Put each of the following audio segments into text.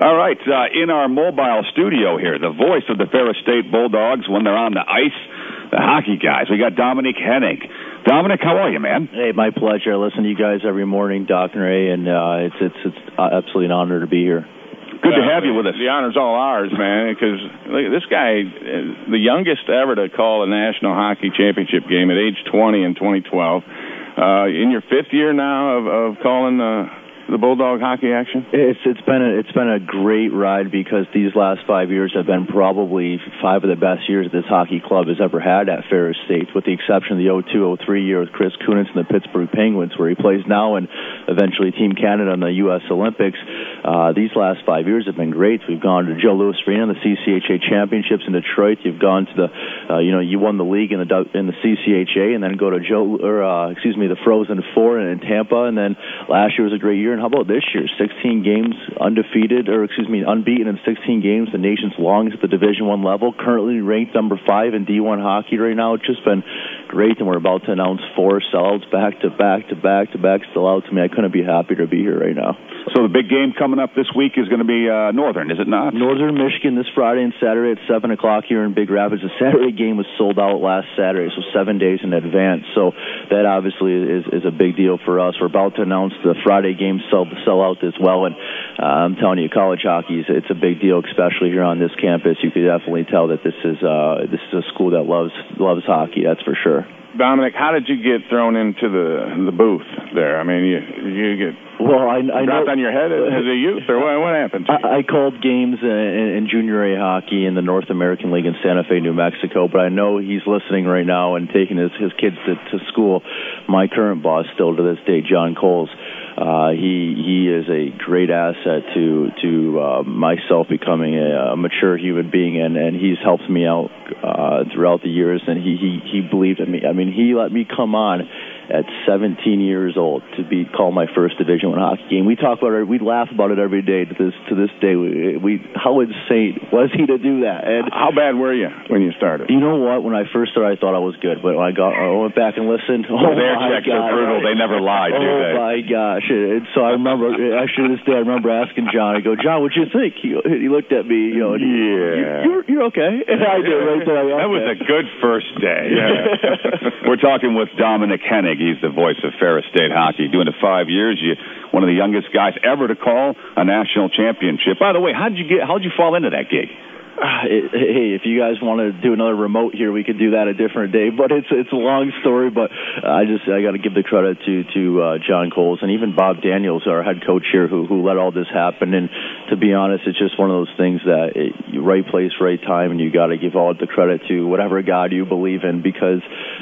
All right, in our mobile studio here, the voice of the Ferris State Bulldogs when they're on the ice, the hockey guys. We got Dominic Hennig. Dominic, how are you, man? Hey, my pleasure. I listen to you guys every morning, Doc and Ray, and it's absolutely an honor to be here. Good to have you with us. The honor's all ours, man, because this guy, the youngest ever to call a National Hockey Championship game at age 20 in 2012. In your fifth year now of calling the Bulldog hockey action? It's been a great ride because these last 5 years have been probably 5 of the best years this hockey club has ever had at Ferris State, with the exception of the 02-03 year with Chris Kunitz and the Pittsburgh Penguins, where he plays now and eventually Team Canada in the U.S. Olympics. These last 5 years have been great. We've gone to Joe Louis Arena, the CCHA championships in Detroit. You've gone to the, you won the league in the CCHA, and then go to the Frozen Four in Tampa, and then last year was a great year. And how about this year? 16 games unbeaten in 16 games, the nation's longest at the Division I level. Currently ranked number 5 in D1 hockey right now. It's just been great, and we're about to announce 4 sellouts back to back sellouts. I mean, I couldn't be happier to be here right now. So the big game coming up this week is going to be Northern, is it not? Northern Michigan this Friday and Saturday at 7 o'clock here in Big Rapids. The Saturday game was sold out last Saturday, so 7 days in advance. So that obviously is a big deal for us. We're about to announce the Friday game sell out as well, and I'm telling you, college hockey it's a big deal, especially here on this campus. You could definitely tell that this is a school that loves hockey. That's for sure. Dominic, how did you get thrown into the booth there? I mean, you get dropped on your head as a youth, or what happened to you? I called games in junior A hockey in the North American League in Santa Fe, New Mexico, but I know he's listening right now and taking his kids to school. My current boss still to this day, John Coles. He is a great asset to myself becoming a mature human being, and he's helped me out throughout the years, and he believed in me. I mean, he let me come on at 17 years old to call my first Division I hockey game. We talk about it, we laugh about it every day. To this day, how insane was he to do that? And how bad were you when you started? You know what? When I first started, I thought I was good, but when I went back and listened. Their checks are brutal. They never lie, do they? Oh my gosh! And so I remember, actually, to this day, I remember asking John. I go, John, what'd you think? He looked at me, you're okay. And I did right there. That was a good first day. Yeah. We're talking with Dominic Hennig. He's the voice of Ferris State hockey. Doing it 5 years. One of the youngest guys ever to call a national championship. By the way, how'd you fall into that gig? Hey, if you guys want to do another remote here, we could do that a different day. But it's a long story. But I got to give the credit to John Coles and even Bob Daniels, our head coach here, who let all this happen. And to be honest, it's just one of those things that right place, right time, and you got to give all the credit to whatever God you believe in, because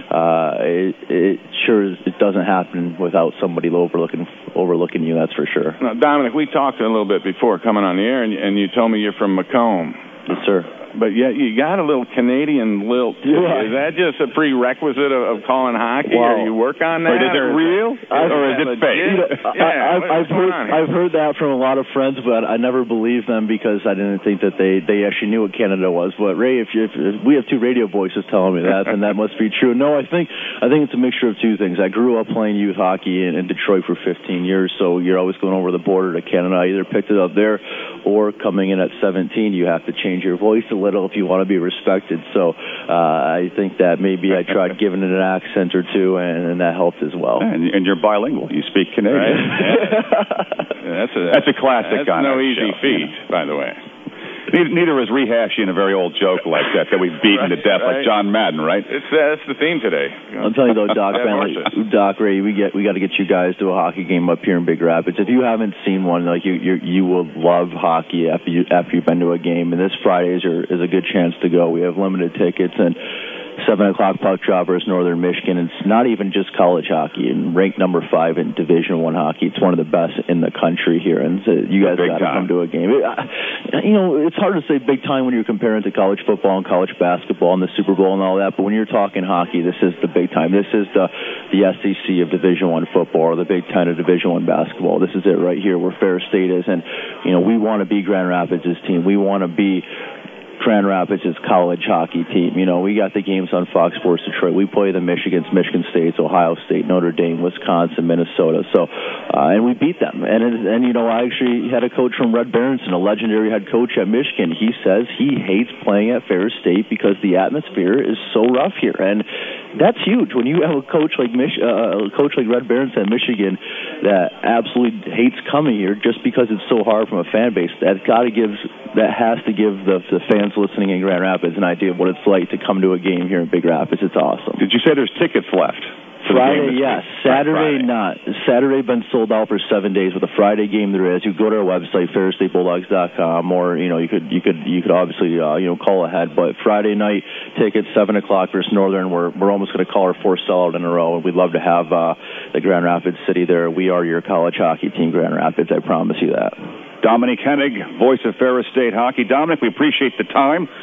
it doesn't happen without somebody overlooking you. That's for sure. Now, Dominic, we talked a little bit before coming on the air, and you told me you're from Macomb. Yes, sir. But yet you got a little Canadian lilt. Yeah. Is that just a prerequisite of calling hockey, or you work on that? Or is it real, or is it fake? I've heard that from a lot of friends, but I never believed them because I didn't think that they actually knew what Canada was. But Ray, if we have 2 radio voices telling me that, then that must be true. No, I think it's a mixture of 2 things. I grew up playing youth hockey in Detroit for 15 years, so you're always going over the border to Canada. I either picked it up there, or coming in at 17, you have to change your voice a little if you want to be respected. So I think that maybe I tried giving it an accent or 2, and that helped as well. And you're bilingual. You speak Canadian. Right? That's a classic. That's no easy feat, by the way. Neither is rehashing a very old joke like that we've beaten to death, like John Madden, right? That's the theme today. I'll tell you though, Doc, Doc Ray, we got to get you guys to a hockey game up here in Big Rapids. If you haven't seen one, you will love hockey after you've been to a game. And this Friday is a good chance to go. We have limited tickets, and 7 o'clock puck drop versus Northern Michigan. It's not even just college hockey, and ranked number 5 in Division I hockey. It's one of the best in the country here, and you guys got to come to a game. It's hard to say big time when you're comparing to college football and college basketball and the Super Bowl and all that, but when you're talking hockey, this is the big time. This is the SEC of Division I football, or the Big Ten of Division I basketball. This is it right here where Ferris State is, and we want to be Grand Rapids' team. We want to be Grand Rapids' college hockey team. You know, we got the games on Fox Sports Detroit. We play the Michigan State, Ohio State, Notre Dame, Wisconsin, Minnesota. So, and we beat them. And you know, I actually had a coach from Red Berenson, a legendary head coach at Michigan. He says he hates playing at Ferris State because the atmosphere is so rough here. And that's huge when you have a coach like Red Berenson at Michigan that absolutely hates coming here just because it's so hard from a fan base. That has to give the fans listening in Grand Rapids an idea of what it's like to come to a game here in Big Rapids. It's awesome. Did you say there's tickets left? Friday, yes. Saturday, not. Saturday been sold out for 7 days. With a Friday game, there is. You go to our website, FerrisStateBulldogs.com, or you could obviously call ahead. But Friday night tickets 7:00 versus Northern. We're almost going to call our fourth sellout in a row, and we'd love to have the Grand Rapids City there. We are your college hockey team, Grand Rapids. I promise you that. Dominic Hennig, voice of Ferris State Hockey. Dominic, we appreciate the time.